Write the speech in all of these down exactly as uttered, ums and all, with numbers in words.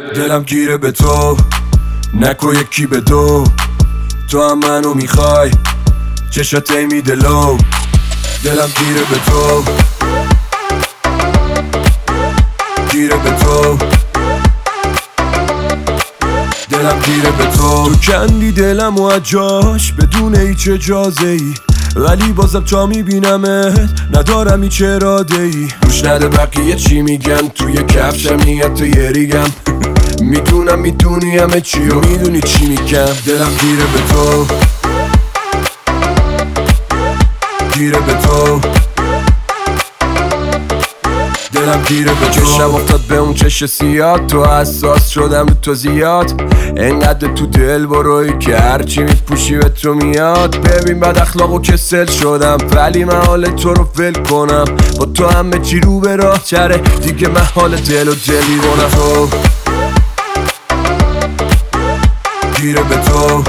دلم گیره به تو، نکو یکی به دو. تو هم منو میخوای، چشات میده لو. دلم گیره به تو، گیره به تو، دلم گیره به تو. تو کندی دلم و از جاش بدون هیچ اجازه ای، ولی بازم تا میبینمت ندارم هیچ اراده ای. گوش نده بقیه چی میگن، توی کفشم نیت یه ریگم. میدونم میدونی همه چی و میدونی چی میگم. دلم گیره به تو، گیره به تو، دلم گیره به تو. چشم افتاد به اون چش سیاد، تو حساس شدم رو تو زیاد. انقدر تو دل بروی که هرچی میپوشی به تو میاد. ببین بد اخلاق و کسل شدم، ولی من حال تو رو ول کنم. با تو همه چی رو به راه چره، دیگه من حال دل و دلی کنم. تو گیره به تو،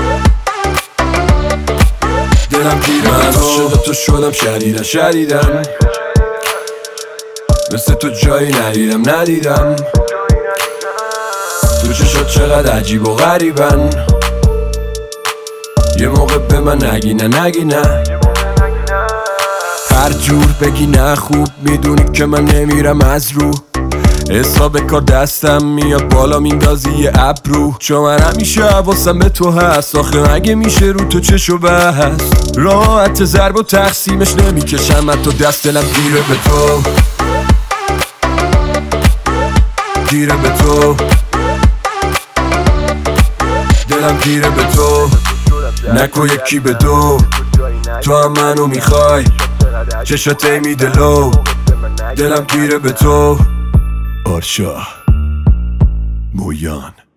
دلم گیره به تو. من عاشق تو شدم شدیدن شدیدن، مثل تو جایی ندیدم ندیدم. تو چشات چقدر عجیب و غریبن، یه موقع به من نگی نه نگی نه. هر جور بگی نه خوب میدونی که من نمیرم از رو. حساب کار دستم میاد بالا میندازی یه ابرو. چون من همیشه حواسم به تو هست، آخه اگه میشه رو تو چشو بست. راحت ضرب و تقسیمش نمیکشم من تو دست. دلم گیره به تو، گیره به تو، دلم گیره به تو، نکو یکی به دو. تو هم منو میخوای، چشات میده لو. دلم گیره به تو. آرشا مویان.